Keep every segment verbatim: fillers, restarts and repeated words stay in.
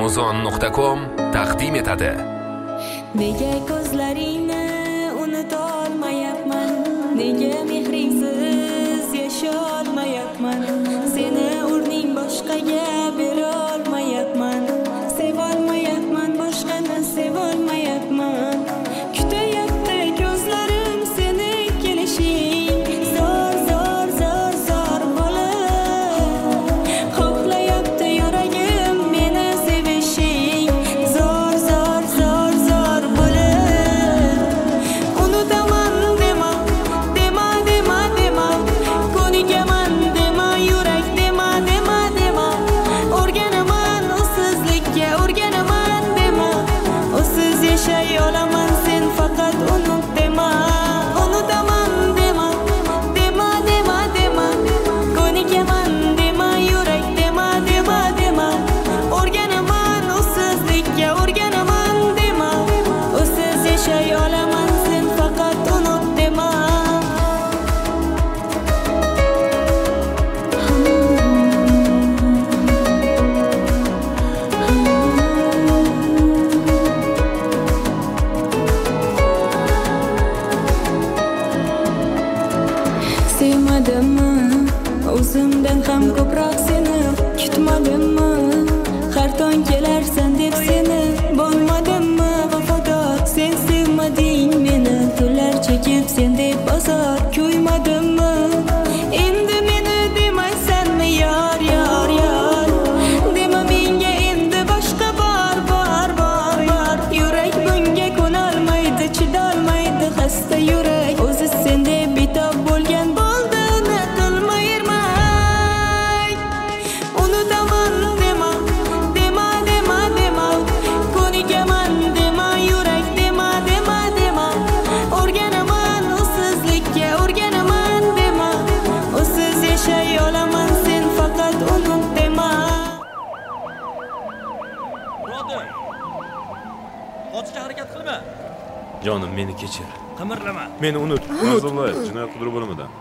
amazon nuqta com taqdim etadi. Nega ko'zlaringni unutolmayapman, nega mehringsiz yasholmayapman, seni o'rning boshqaga berolmayapman, sevolmayapman, boshqani sevolmayapman. Kutayapti ko'zlarim seni kelishing, zor zor zor zor bo'lib xohlayapti yuragim meni sevishing, zor zor zor zor bo'lib. Unutaman dema, dema dema dema, ko'nikaman dema, yurak dema dema dema, o'rganaman usizlikka, o'rganaman dema, usiz yashay olaman sen faqat unut dema. Unutaman dema, dema dema dema, ko'nikaman dema, yurak dema dema dema, o'rganaman usizlikka, o'rganaman dema, usiz yashay olaman sen faqat unut dema. Sevmadimmi o'zimdan ham ko'proq seni, kutmadimmi har tong kelarsan deb seni, bo'lmadimmi vafodor sen sevmading meni, tunlar chekib sen deb bozor ko'ymadimmi, endi meni demaysanmi yor yor yor, dema menga endi boshqa bor bor bor bor, yurak bunga ko'nolmaydi, chidolmaydi xasta yurak, o'zi sendek betob bo'lgan bo'ldi unutilmayman. Unutaman dema, dema dema dema, ko'nikaman dema, yurak dema dema dema, o'rganaman usizlikka, o'rganaman dema, usiz yashay olaman sen faqat unut dema. Birodar, qochishga harakat qilma. Jonim, meni kechir. Qimirlama. Meni unut. Nazarboyev, jinoyat qidiruv bo'limidan.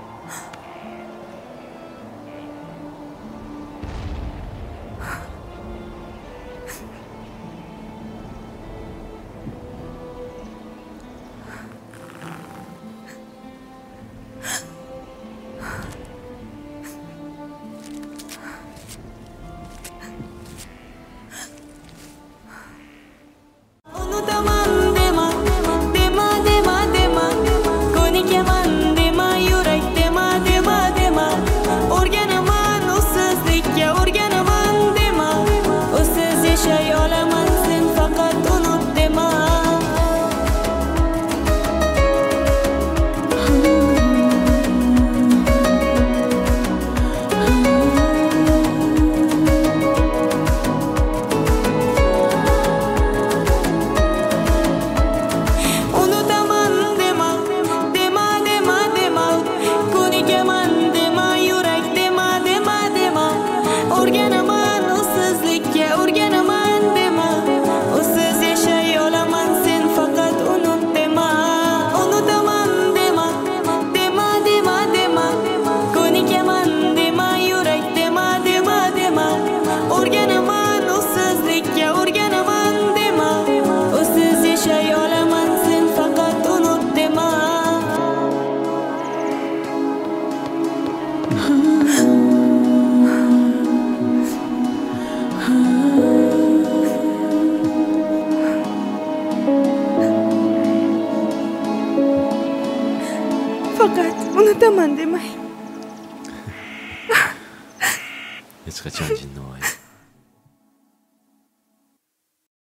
Unutaman dema, dema dema dema, ko'nikaman dema, yurak dema dema dema, o'rganaman usizlikka, o'rganaman dema, usiz yashay olaman sen faqat unut dema. Unutaman dema, dema dema dema, ko'nikaman dema, yurak dema dema dema, o'rganaman usizlikka, o'rganaman dema, usiz yashay olaman sen faqat unut dema. Unutaman dema, dema dema dema, ko'nikaman dema, yurak dema dema dema, o'rganaman usizlikka, o'rganaman dema, usiz yashay olaman sen faqat unut dema. Faqat unutaman demang. Hech qachon jinni